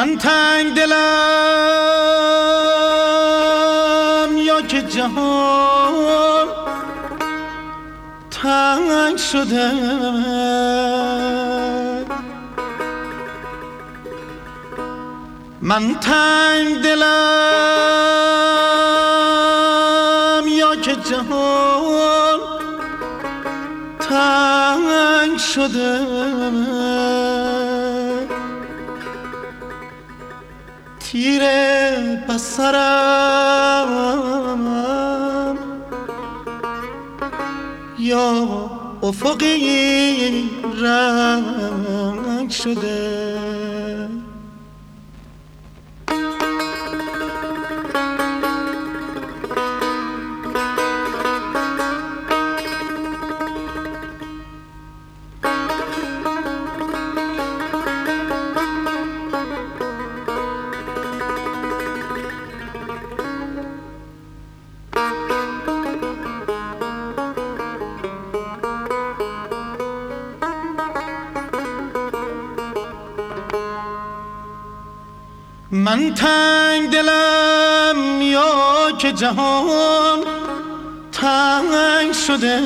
من تنگ دلم یا که جهان تنگ شده، من تنگ دلم یا که جهان تنگ شده، تیر بصرم یا افقی رنگ شده. من تنگ دلم یا که جهان تنگ شده،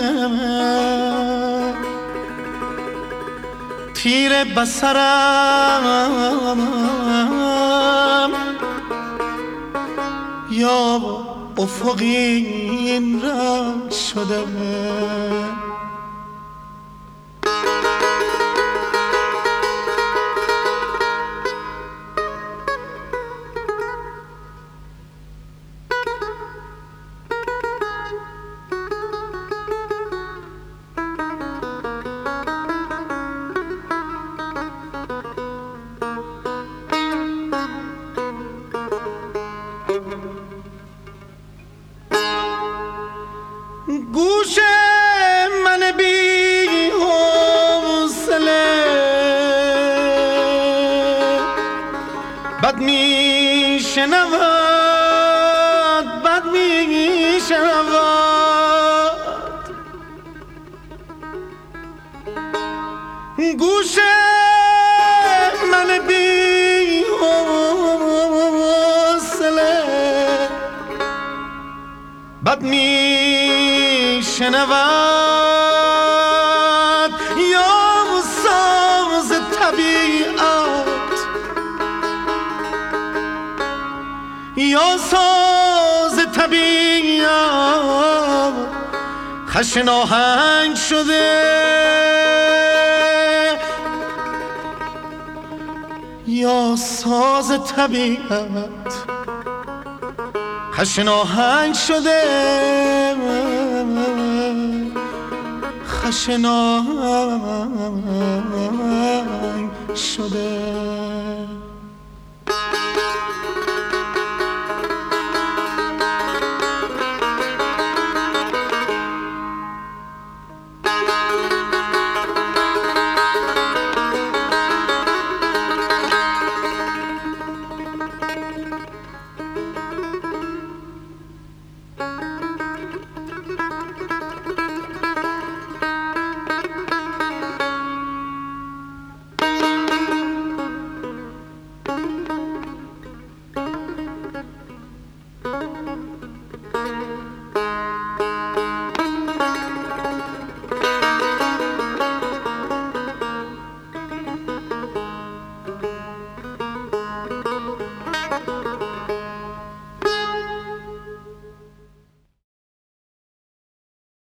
تیر بصرم یا افقی رنگ شده. گوش من بی حوصله بد می شنود، بد می شنود. گوش من بی حوصله بد می شنود، یا ساز طبیعت، یا ساز طبیعت خشن آهنگ شده، یا ساز طبیعت خشن آهنگ شده، خشن آهنگ شده.